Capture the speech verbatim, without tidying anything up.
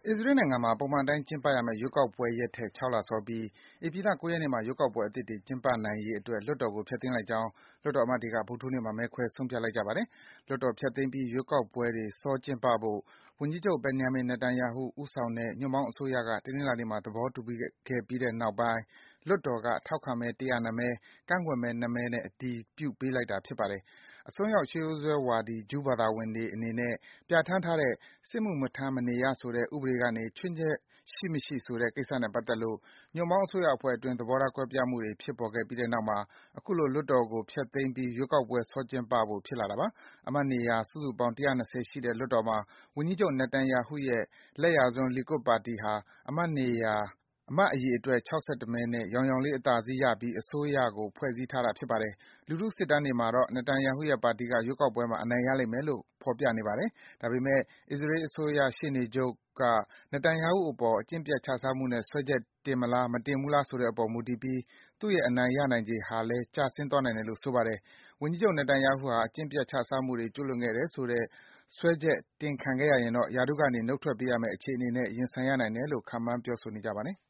အစ္စရေးနိုင်ငံမှာ ပုံမှန်အတိုင်းကျင်းပရမယ့် ရွေးကောက်ပွဲရက်ထက် ၆ လစောပြီး ဧပြီလ ၉ ရက်နေ့မှာ ရွေးကောက်ပွဲအသစ်တွေ ကျင်းပနိုင်ရေးအတွက် လွှတ်တော်ကို ဖျက်သိမ်းလိုက်ကြောင်း လွှတ်တော်အမတ်တွေက ဗုဒ္ဓဟူးနေ့မှာ မဲခွဲ ဆုံးဖြတ်လိုက်ကြပါတယ်။ လွှတ်တော်ဖျက်သိမ်းပြီး ရွေးကောက်ပွဲတွေ စောကျင်းပဖို့ ဝန်ကြီးချုပ် Benjamin Netanyahu ဦးဆောင်တဲ့ ညွန့်ပေါင်းအစိုးရက တနင်္လာနေ့မှာ သဘောတူခဲ့ပြီးတဲ့နောက်ပိုင်း လွှတ်တော်က ထောက်ခံမဲ ၁၀၂ မဲ၊ ကန့်ကွက်မဲ ၂ မဲနဲ့ အတည်ပြုပေးလိုက်တာ ဖြစ်ပါတယ်။ အစွန်းရောက် ရှေးရိုးစွဲဝါဒီ ဂျူးဘာသာဝင်တွေအနေနဲ့ ပြဌာန်းထားတဲ့ စစ်မှုမထမ်းမနေရဆိုတဲ့ ဥပဒေကနေ ချွင်းချက်ရှိမရှိဆိုတဲ့ ကိစ္စနဲ့ပတ်သက်လို့ ညွန့်ပေါင်းအစိုးရအဖွဲ့အတွင်း သဘောထားကွဲပြားမှုတွေ ဖြစ်ပေါ်ခဲ့ပြီးတဲ့နောက်မှာ အခုလို လွှတ်တော်ကို ဖျက်သိမ်းပြီး ရွေးကောက်ပွဲ စောကျင်းပဖို့ ဖြစ်လာတာပါ။ အမတ်နေရာ စုစုပေါင်း ၁၂၀ ရှိတဲ့ လွှတ်တော်မှာ ဝန်ကြီးချုပ် Netanyahu ရဲ့ လက်ယာစွန်း Likud ပါတီဟာ အမတ်အရေအတွက် ၆၁ မဲနဲ့ ယောင်ယောင်လေး အသာစီးရပြီး အစိုးရကို ဖွဲ့စည်းထားတာ ဖြစ်ပါတယ်။ လူထုစစ်တမ်းတွေမှာတော့ Netanyahu ရဲ့ပါတီက ရွေးကောက်ပွဲမှာ အနိုင်ရလိမ့်မယ်လို့ ဖော်ပြနေပါတယ်။ ဒါပေမယ့် အစ္စရေးအစိုးရ ရှေ့နေချုပ်က Netanyahu အပေါ် အကျင့်ပျက်ခြစားမှုနဲ့ စွဲချက်တင်မလား၊ မတင်ဘူးလားဆိုတဲ့အပေါ် မူတည်ပြီး သူ့ရဲ့ အနိုင်ရနိုင်ခြေဟာလည်း ကျဆင်းသွားနိုင်တယ်လို့ ဆိုပါတယ်။ ဝန်ကြီးချုပ် Netanyahu ဟာ အကျင့်ပျက်ခြစားမှုတွေ ကျူးလွန်ခဲ့တယ်ဆိုတဲ့ စွဲချက်တင်ခံခဲ့ရရင်တော့ ရာထူးကနေ နှုတ်ထွက်ပေးရမယ့် အခြေအနေနဲ့ ရင်ဆိုင်ရနိုင်တယ်လို့ ခန့်မှန်း ပြောဆိုနေကြပါတယ်